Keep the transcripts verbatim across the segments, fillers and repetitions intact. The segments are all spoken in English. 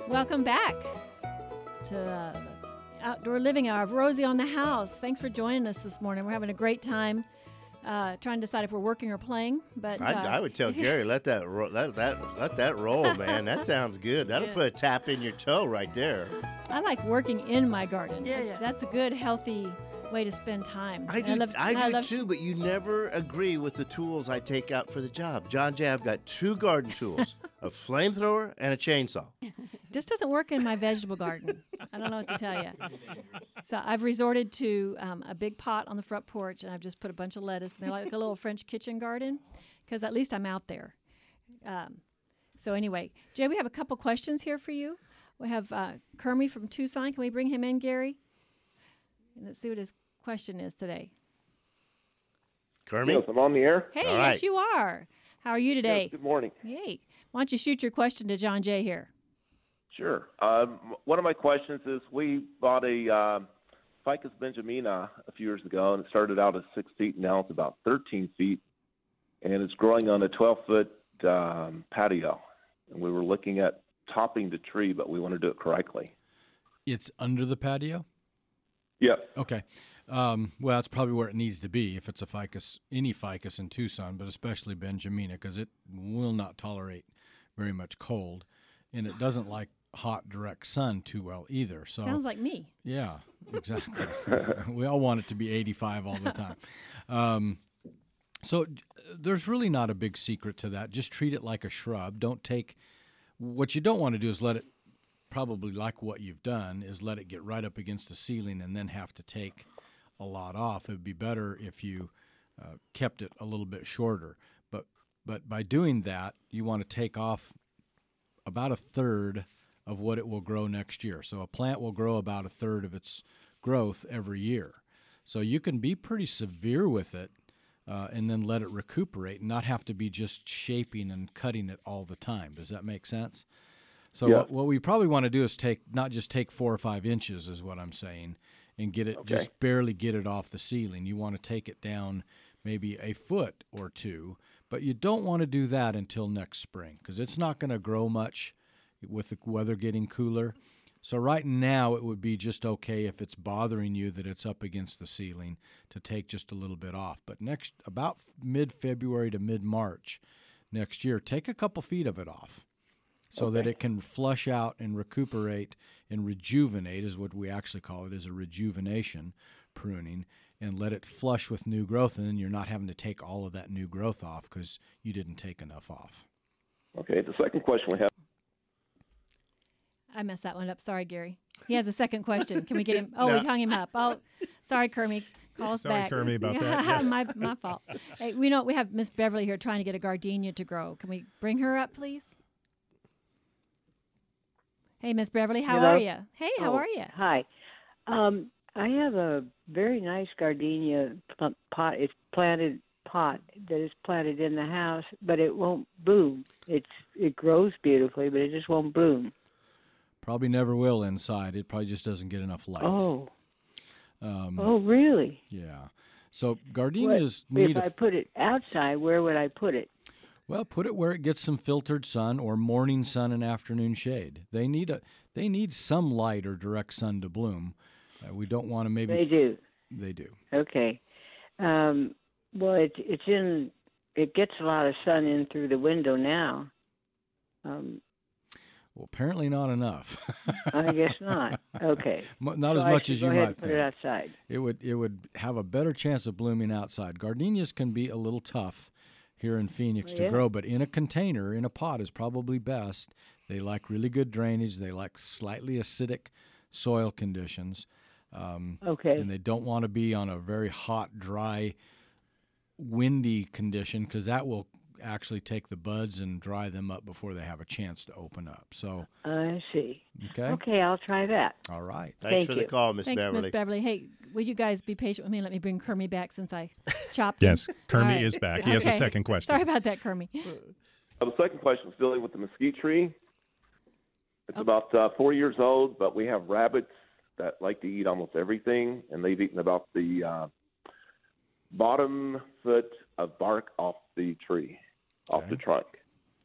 Welcome back to uh, the Outdoor Living Hour of Rosie on the House. Thanks for joining us this morning. We're having a great time uh, trying to decide if we're working or playing. But uh, I, I would tell Gary, let that ro- let that let that roll, man. That sounds good. That'll Yeah. put a tap in your toe right there. I like working in my garden. Yeah, yeah. That's a good, healthy way to spend time. I And do, love- I and do love- too, but you never agree with the tools I take out for the job. John Jay, I've got two garden tools, a flamethrower and a chainsaw. This doesn't work in my vegetable garden. I don't know what to tell you. So I've resorted to um, a big pot on the front porch, and I've just put a bunch of lettuce. And they're like a little French kitchen garden, because at least I'm out there. Um, so anyway, Jay, we have a couple questions here for you. We have uh, Kermie from Tucson. Can we bring him in, Gary? And let's see what his question is today. Kermie? Yes, I'm on the air. Hey, All yes, right. you are. How are you today? Yes, good morning. Yay. Why don't you shoot your question to John Jay here? Sure. Um, one of my questions is we bought a um, Ficus benjamina a few years ago, and it started out at six feet, and now it's about thirteen feet, and it's growing on a twelve-foot um, patio. And we were looking at topping the tree, but we want to do it correctly. It's under the patio? Yes. Okay. Um, well, it's probably where it needs to be if it's a ficus, any ficus in Tucson, but especially Benjamina, because it will not tolerate very much cold, and it doesn't like hot, direct sun too well either. So Sounds like me. yeah, exactly. We all want it to be eighty-five all the time. Um, so j- there's really not a big secret to that. Just treat it like a shrub. Don't take – what you don't want to do is let it – probably like what you've done is let it get right up against the ceiling and then have to take a lot off. It would be better if you uh, kept it a little bit shorter. But but by doing that, you want to take off about a third of what it will grow next year. So a plant will grow about a third of its growth every year. So you can be pretty severe with it uh, and then let it recuperate and not have to be just shaping and cutting it all the time. Does that make sense? So Yeah. what, what we probably want to do is take not just take four or five inches is what I'm saying and get it Okay. just barely get it off the ceiling. You want to take it down maybe a foot or two, but you don't want to do that until next spring because it's not going to grow much with the weather getting cooler. So right now it would be just okay if it's bothering you that it's up against the ceiling to take just a little bit off. But next about mid-February to mid-March next year, take a couple feet of it off so that Okay. it can flush out and recuperate and rejuvenate is what we actually call it, is a rejuvenation pruning, and let it flush with new growth, and then you're not having to take all of that new growth off because you didn't take enough off. Okay. The second question we have. I messed that one up. Sorry, Gary. He has a second question. Can we get him? Oh, No. we hung him up. Oh, sorry, Kermie. Call us Sorry, back. Kermie, about that. Yeah. my my fault. Hey, we know we have Miss Beverly here trying to get a gardenia to grow. Can we bring her up, please? Hey, Miss Beverly, how Hello? are you? Hey, how Oh, are you? Hi. Um, I have a very nice gardenia pl- pot. It's planted pot that is planted in the house, but it won't bloom. It's it grows beautifully, but it just won't bloom. Probably never will inside. It probably just doesn't get enough light. Oh, Um, oh, really? Yeah. So What, gardenias if need a I put it outside, where would I put it? Well, put it where it gets some filtered sun or morning sun and afternoon shade. They need a they need some light or direct sun to bloom. Uh, we don't want to maybe They do. they do. Okay. Um, well, it, it's in. It gets a lot of sun in through the window now. Um, Well, apparently not enough. I guess not. Okay. Mo- not So as I much should as go you ahead might and put think. it outside. It would it would have a better chance of blooming outside. Gardenias can be a little tough here in Phoenix Oh, to yeah? grow, but in a container, in a pot is probably best. They like really good drainage. They like slightly acidic soil conditions. Um, Okay. And they don't want to be on a very hot, dry, windy condition because that will actually take the buds and dry them up before they have a chance to open up. So, I see. okay. Okay, I'll try that. All right. Thanks Thank for the you. call, Miss Thanks, Beverly. Miss Beverly. Hey, will you guys be patient with me? Let me bring Kermie back since I chopped Yes, him. Kermie All right. is back. He has a Okay. second question. Sorry about that, Kermie. Uh, the second question is dealing with the mesquite tree. It's Oh. about uh, four years old, but we have rabbits that like to eat almost everything, and they've eaten about the uh, bottom foot of bark off the tree, off the Okay. trunk.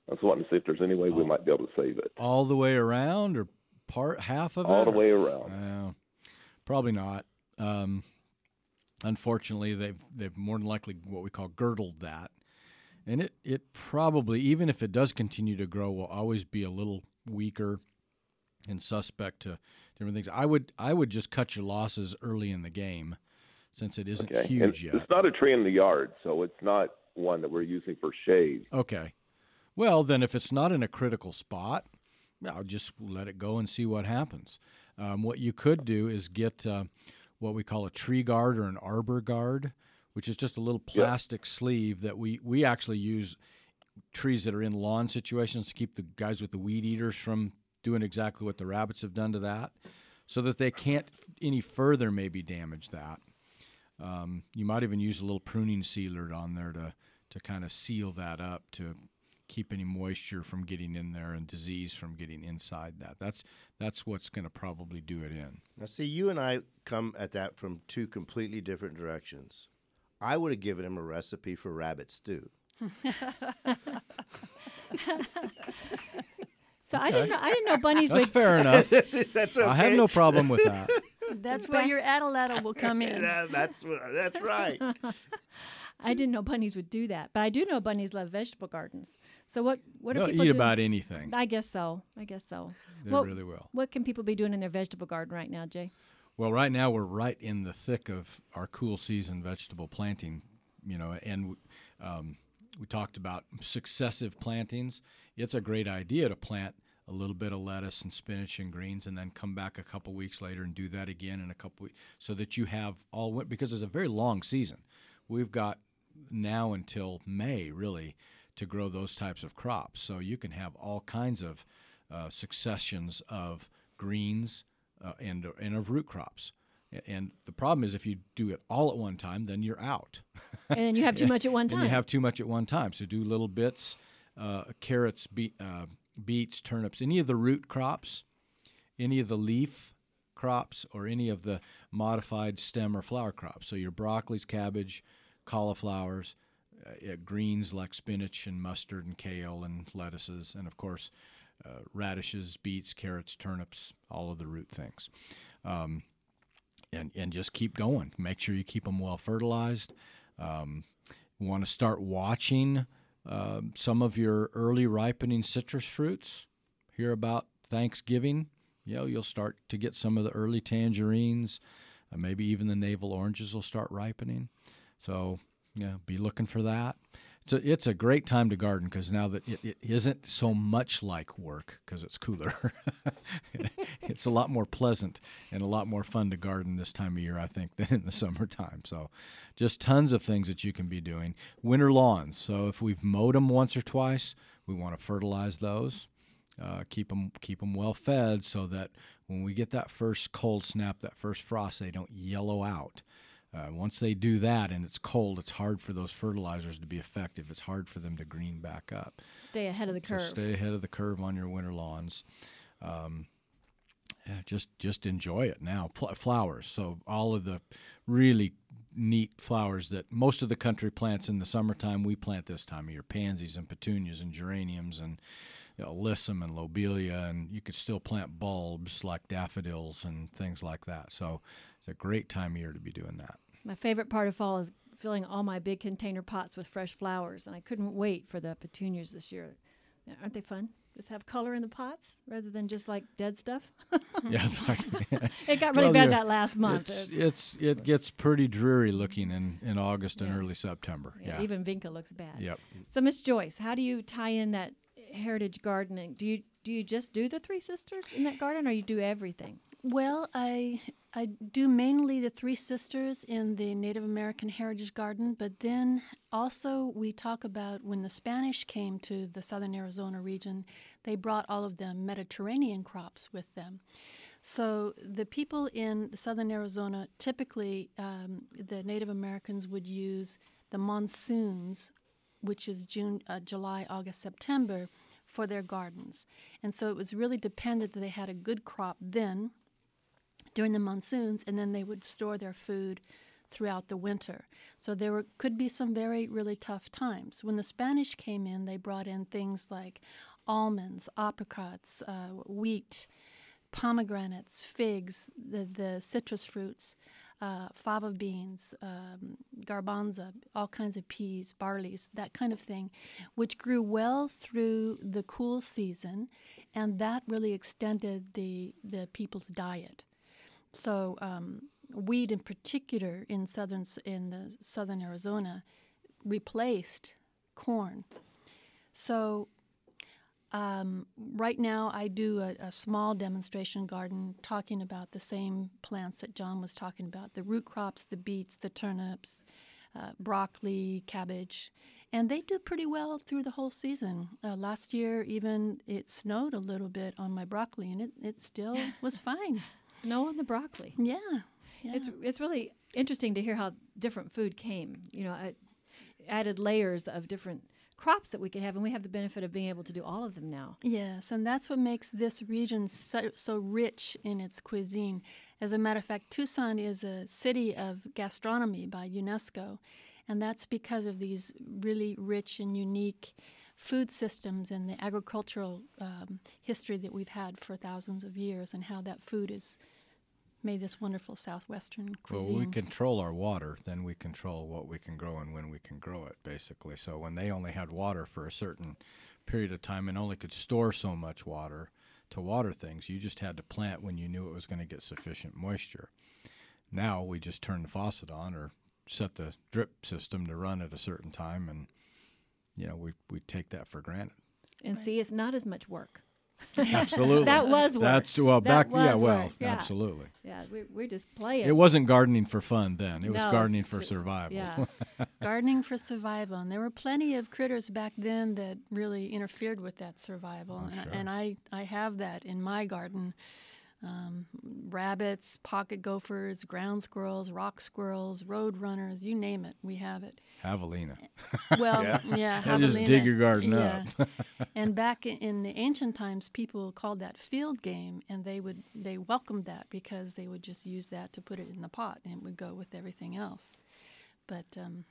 I was wanting to see if there's any way we might be able to save it. All the way around, or part half of it? All the or- way around. Uh, probably not. Um, unfortunately, they've they've more than likely what we call girdled that, and it it probably, even if it does continue to grow, will always be a little weaker and suspect to different things. I would I would just cut your losses early in the game, since it isn't Okay. huge And yet. it's not a tree in the yard, so it's not one that we're using for shade. Okay. Well, then if it's not in a critical spot, I'll just let it go and see what happens. Um, what you could do is get uh, what we call a tree guard or an arbor guard, which is just a little plastic sleeve that we, we actually use trees that are in lawn situations to keep the guys with the weed eaters from doing exactly what the rabbits have done to that, so that they can't any further maybe damage that. Um, you might even use a little pruning sealer on there to, to kind of seal that up to keep any moisture from getting in there and disease from getting inside that. That's that's what's going to probably do it in. Now, see, you and I come at that from two completely different directions. I would have given him a recipe for rabbit stew. So I didn't know, I didn't know bunnies That's would fair enough. That's okay. I have no problem with that. That's where your addle will come in. That- that's that's right. I didn't know bunnies would do that, but I do know bunnies love vegetable gardens. So what what They'll are people eat doing? about anything. I guess so. I guess so. They What- really will. What can people be doing in their vegetable garden right now, Jay? Well, right now we're right in the thick of our cool season vegetable planting, you know, and um, we talked about successive plantings. It's a great idea to plant a little bit of lettuce and spinach and greens, and then come back a couple weeks later and do that again in a couple weeks, so that you have all win- because it's a very long season. We've got now until May really to grow those types of crops, so you can have all kinds of uh, successions of greens uh, and and of root crops. And the problem is if you do it all at one time, then you're out. And then you have too much at one time. And you have too much at one time. So do little bits, uh, carrots, be- uh, beets, turnips, any of the root crops, any of the leaf crops, or any of the modified stem or flower crops. So your broccolis, cabbage, cauliflowers, uh, greens like spinach and mustard and kale and lettuces, and of course uh, radishes, beets, carrots, turnips, all of the root things. Um, and, and just keep going. Make sure you keep them well fertilized. Um, you want to start watching uh, some of your early ripening citrus fruits. Hear about Thanksgiving. You know, you'll start to get some of the early tangerines. Uh, maybe even the navel oranges will start ripening. So, yeah, be looking for that. It's a, it's a great time to garden because now that it, it isn't so much like work because it's cooler. It's a lot more pleasant and a lot more fun to garden this time of year, I think, than in the summertime. So just tons of things that you can be doing. Winter lawns. So if we've mowed them once or twice, we want to fertilize those. Uh, keep them keep them well fed so that when we get that first cold snap, that first frost, they don't yellow out. Uh, once they do that and it's cold, it's hard for those fertilizers to be effective. It's hard for them to green back up. Stay ahead of the curve. So stay ahead of the curve on your winter lawns. Um, yeah, just just enjoy it now. Pl- flowers. So all of the really neat flowers that most of the country plants in the summertime, we plant this time of year. Pansies and petunias and geraniums and you know, alyssum and lobelia, and you could still plant bulbs like daffodils and things like that. So it's a great time of year to be doing that. My favorite part of fall is filling all my big container pots with fresh flowers, and I couldn't wait for the petunias this year. Aren't they fun? Just have color in the pots rather than just like dead stuff. Yeah, it's like, It got really Well, bad yeah, that last month. It's, Uh, it's it gets pretty dreary looking in, in August and Yeah. early September. yeah, Yeah. even Vinca looks bad. Yep. So, Miss Joyce, how do you tie in that heritage gardening? Do you do you just do the Three Sisters in that garden, or you do everything? Well, I I do mainly the Three Sisters in the Native American Heritage Garden, but then also we talk about when the Spanish came to the southern Arizona region, they brought all of the Mediterranean crops with them. So the people in southern Arizona, typically um, the Native Americans would use the monsoons, which is June, uh, July, August, September, for their gardens. And so it was really dependent that they had a good crop then, during the monsoons, and then they would store their food throughout the winter. So there were, could be some very, really tough times. When the Spanish came in, they brought in things like almonds, apricots, uh, wheat, pomegranates, figs, the, the citrus fruits, uh, fava beans, um, garbanza, all kinds of peas, barleys, that kind of thing, which grew well through the cool season, and that really extended the, the people's diet. So um, wheat in particular in southern in the southern Arizona replaced corn. So Um, right now, I do a, a small demonstration garden talking about the same plants that John was talking about, the root crops, the beets, the turnips, uh, broccoli, cabbage, and they do pretty well through the whole season. Uh, last year, even it snowed a little bit on my broccoli, and it, it still was fine. Snow on the broccoli. Yeah. yeah. It's it's really interesting to hear how different food came. You know, it added layers of different crops that we could have, and we have the benefit of being able to do all of them now. Yes, and that's what makes this region so, so rich in its cuisine. As a matter of fact, Tucson is a city of gastronomy by UNESCO, and that's because of these really rich and unique food systems and the agricultural um, history that we've had for thousands of years, and how that food has made this wonderful southwestern cuisine. Well, we control our water, then we control what we can grow and when we can grow it, basically. So when they only had water for a certain period of time and only could store so much water to water things, you just had to plant when you knew it was going to get sufficient moisture. Now we just turn the faucet on or set the drip system to run at a certain time, and you know we we take that for granted. And Right. see, it's not as much work. Absolutely. That was work. That's well That back yeah was well work, yeah. absolutely. Yeah, we, we're just playing. It wasn't gardening for fun then. It was No, gardening it's for just- survival. Yeah. Gardening for survival, and there were plenty of critters back then that really interfered with that survival. Oh, and, sure. and I, I have that in my garden. Um, rabbits, pocket gophers, ground squirrels, rock squirrels, road runners, you name it, we have it. Javelina. Well, Yeah. yeah, They'll just javelina, dig your garden yeah. up. And back in, in the ancient times, people called that field game, and they would they welcomed that because they would just use that to put it in the pot, and it would go with everything else. But um,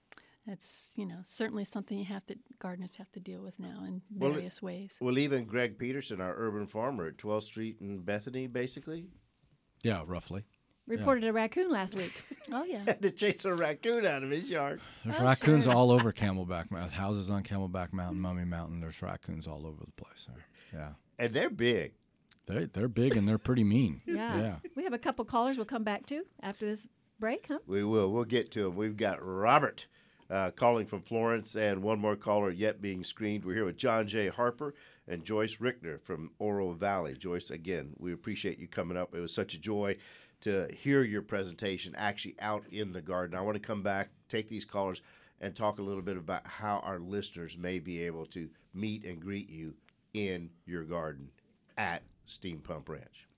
it's you know certainly something you have to gardeners have to deal with now in Well, it- various ways. Well, even Greg Peterson, our urban farmer at twelfth Street in Bethany, basically, Yeah, roughly. Reported a raccoon last week. Oh yeah, had to chase a raccoon out of his yard. There's Oh, raccoons sure. all over Camelback Mountain. Houses on Camelback Mountain, Mummy Mountain. There's raccoons all over the place there. Yeah. And they're big. They, they're big and they're pretty mean. Yeah. Yeah. We have a couple callers we'll come back to after this break, huh? We will. We'll get to him. We've got Robert uh, calling from Florence and one more caller yet being screened. We're here with John J. Harper and Joyce Rickner from Oro Valley. Joyce, again, we appreciate you coming up. It was such a joy to hear your presentation actually out in the garden. I want to come back, take these callers, and talk a little bit about how our listeners may be able to meet and greet you in your garden at Steam Pump Ranch.